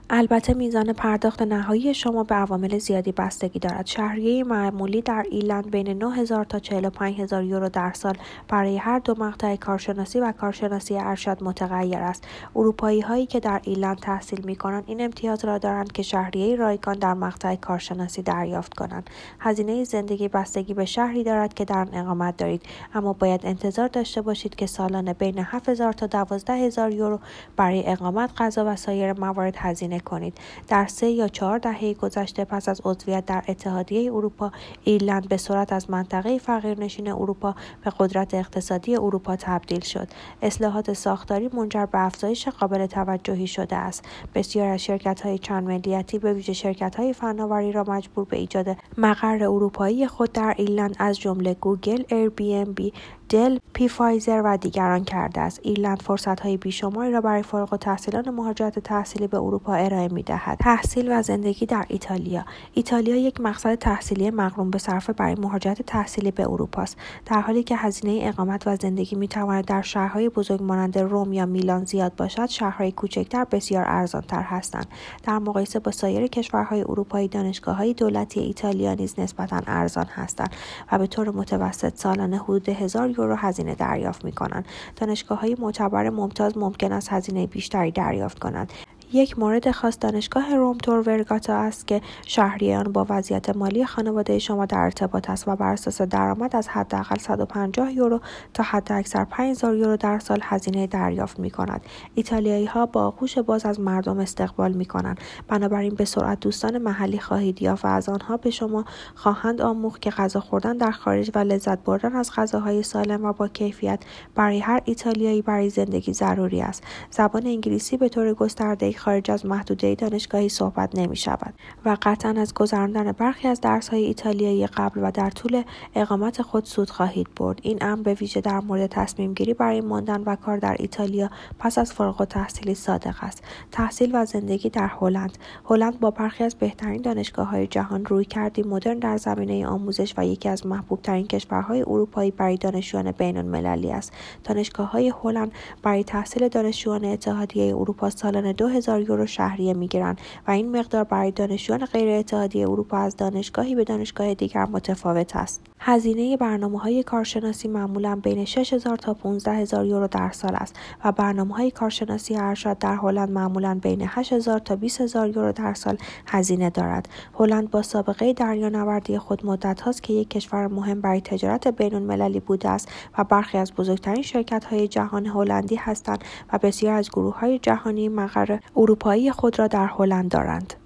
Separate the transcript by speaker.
Speaker 1: البته میزان پرداخت نهایی شما به عوامل زیادی بستگی دارد. شهریه معمولی در ایرلند بین 9,000 تا 45,000 یورو در سال برای هر دو مقطع کارشناسی و کارشناسی ارشد متغیر است. اروپایی‌هایی که در ایرلند تحصیل می‌کنند این امتیاز را دارند که شهریه رایگان در مقطع کارشناسی دریافت کنند. هزینه زندگی بستگی به شهری دارد که در آن اقامت دارید، اما باید انتظار داشته باشید که سالانه بین 7,000 تا 12,000 یورو برای اقامت، غذا و سایر موارد هزینه کنید. در 3 یا 4 دهه گذشته پس از عضویت در اتحادیه اروپا، ایرلند به سرعت از منطقه فقیرنشین اروپا به قدرت اقتصادی اروپا تبدیل شد. اصلاحات ساختاری منجر به افزایش قابل توجهی شده است. بسیاری از شرکت‌های چند ملیتی به ویژه شرکت‌های فناوری را مجبور به ایجاد مقر اروپایی خود در ایرلند از جمله گوگل، ایربی‌ام‌بی، دل، فایزر و دیگران کرده است. ایرلند فرصت‌های بیشماری را برای فارغ‌التحصیلان مهاجرت تحصیلی به اروپا ارائه می‌دهد. تحصیل و زندگی در ایتالیا. ایتالیا یک مقصد تحصیلی مقرون به صرفه برای مهاجرت تحصیلی به اروپا است. در حالی که هزینه اقامت و زندگی می‌تواند در شهرهای بزرگ مانند روم یا میلان زیاد باشد، شهرهای کوچکتر بسیار ارزان‌تر هستند. در مقایسه با سایر کشورهای اروپایی، دانشگاه‌های دولتی ایتالیا نیز نسبتاً ارزان هستند و به طور متوسط سالانه حدود 1000 یورو هزینه دریافت می‌کنند. دانشگاه‌های معتبر ممتاز ممکن است هزینه بیشتری دریافت کنند. یک مورد خاص دانشگاه روم تور ورگاتا است که شهریه آن با وضعیت مالی خانواده شما در ارتباط است و بر اساس درآمد از حداقل 150 یورو تا حداکثر 5000 یورو در سال هزینه دریافت می‌کند. ایتالیایی‌ها با آغوش باز از مردم استقبال می‌کنند، بنابراین به سرعت دوستان محلی خواهید یافت و از آنها به شما خواهند آموخت که غذا خوردن در خارج و لذت بردن از غذاهای سالم و با کیفیت برای هر ایتالیایی برای زندگی ضروری است. زبان انگلیسی به طور گسترده خارج از محدوده دانشگاهی صحبت نمی شود و قطعاً از گذراندن برخی از درس‌های ایتالیایی قبل و در طول اقامت خود سود خواهید برد. این امر به ویژه در مورد تصمیم گیری برای ماندن و کار در ایتالیا پس از فارغ التحصیلی صادق است. تحصیل و زندگی در هلند. هلند با برخی از بهترین دانشگاه‌های جهان رویکردی مدرن در زمینه آموزش و یکی از محبوب‌ترین کشورهای اروپایی برای دانشجویان بین‌المللی است. دانشگاه‌های هلند برای تحصیل دانشجویان اتحادیه اروپا سالانه 2000 یورو شهریه می‌گیرند و این مقدار برای دانشجویان غیر اتحادیه اروپا از دانشگاهی به دانشگاه دیگر متفاوت است. هزینه برنامه‌های کارشناسی معمولاً بین 6000 تا 15000 یورو در سال است و برنامه‌های کارشناسی ارشد در هلند معمولاً بین 8000 تا 20000 یورو در سال هزینه دارد. هلند با سابقه دریانوردی خود مدت هاست که یک کشور مهم برای تجارت بین‌المللی بوده است و برخی از بزرگترین شرکت‌های جهان هلندی هستند و بسیار از گروه‌های جهانی مقر اروپایی خود را در هلند دارند.